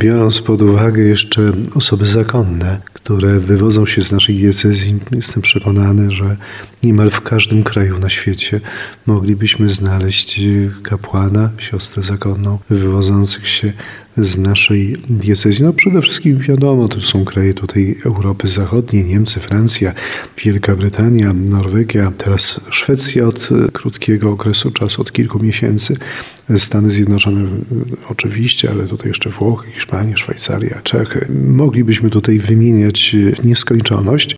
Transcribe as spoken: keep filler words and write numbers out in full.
biorąc pod uwagę jeszcze osoby zakonne, które wywodzą się z naszej diecezji, jestem przekonany, że niemal w każdym kraju na świecie moglibyśmy znaleźć kapłana, siostrę zakonną, wywodzących się z naszej diecezji. No przede wszystkim wiadomo, to są kraje tutaj Europy Zachodniej, Niemcy, Francja, Wielka Brytania, Norwegia, teraz Szwecja od krótkiego okresu czasu, od kilku miesięcy, Stany Zjednoczone oczywiście, ale tutaj jeszcze Włochy, Hiszpania, Szwajcaria, Czechy. Moglibyśmy tutaj wymieniać w nieskończoność.